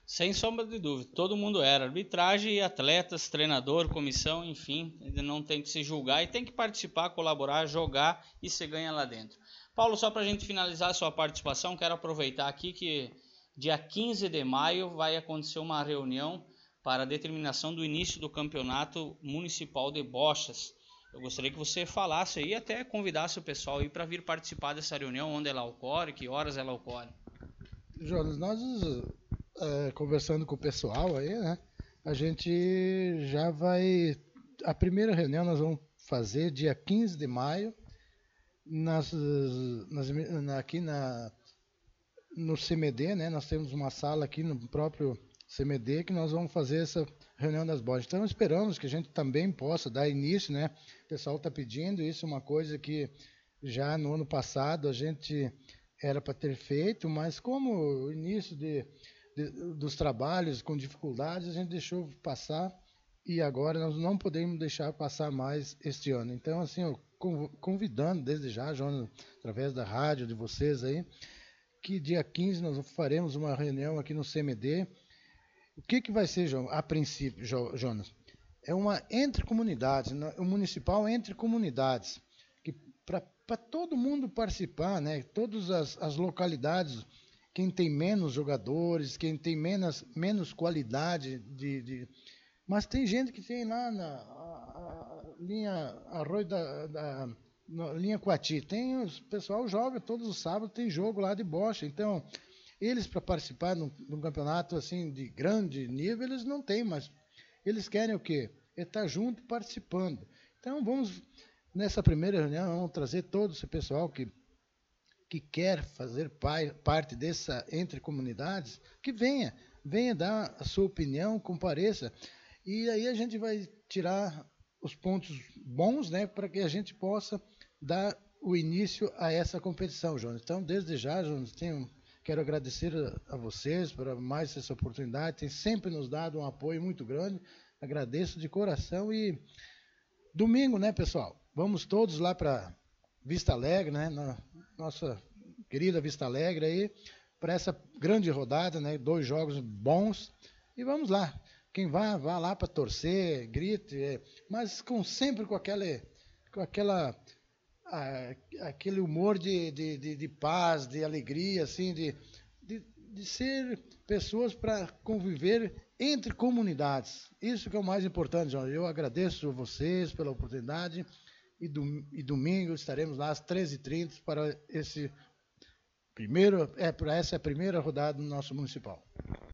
Sem sombra de dúvida, todo mundo era. Arbitragem, atletas, treinador, comissão, enfim, não tem que se julgar e tem que participar, colaborar, jogar e se ganha lá dentro. Paulo, só para a gente finalizar a sua participação, quero aproveitar aqui que dia 15 de maio vai acontecer uma reunião para a determinação do início do campeonato municipal de bochas. Eu gostaria que você falasse aí, até convidasse o pessoal aí para vir participar dessa reunião, onde ela ocorre, que horas ela ocorre. Jonas, nós conversando com o pessoal aí, né? A gente já vai. A primeira reunião nós vamos fazer dia 15 de maio, aqui no CMD, né? Nós temos uma sala aqui no próprio CMD que nós vamos fazer essa reunião das bodes. Então esperamos que a gente também possa dar início, né? O pessoal está pedindo isso, uma coisa que já no ano passado a gente era para ter feito, mas como o início dos trabalhos com dificuldades, a gente deixou passar e agora nós não podemos deixar passar mais este ano. Então, assim, eu convidando desde já, Jonas, através da rádio de vocês aí, que dia 15 nós faremos uma reunião aqui no CMD. O que vai ser, a princípio, Jonas? É uma entre comunidades, um municipal entre comunidades, que para todo mundo participar, né? Todas as localidades, quem tem menos jogadores, quem tem menos qualidade mas tem gente que tem lá na linha Arroio na linha Coati, tem o pessoal joga todos os sábados, tem jogo lá de bocha, então eles para participar de um campeonato assim de grande nível, eles não têm, mas eles querem o quê? É estar junto participando. Então vamos, nessa primeira reunião, vamos trazer todo esse pessoal que quer fazer parte dessa entre comunidades, que venha dar a sua opinião, compareça. E aí a gente vai tirar os pontos bons, né, para que a gente possa dar o início a essa competição, Jonas. Então, desde já, Jonas, quero agradecer a vocês por mais essa oportunidade, tem sempre nos dado um apoio muito grande, agradeço de coração e domingo, né, pessoal? Vamos todos lá para Vista Alegre, né, na nossa querida Vista Alegre aí, para essa grande rodada, né, 2 jogos bons e vamos lá. Quem vá lá para torcer, grite, mas sempre com aquele humor de paz, de alegria, assim, de ser pessoas para conviver entre comunidades. Isso que é o mais importante, João. Eu agradeço a vocês pela oportunidade e domingo estaremos lá às 13h30 para para essa primeira rodada no nosso municipal.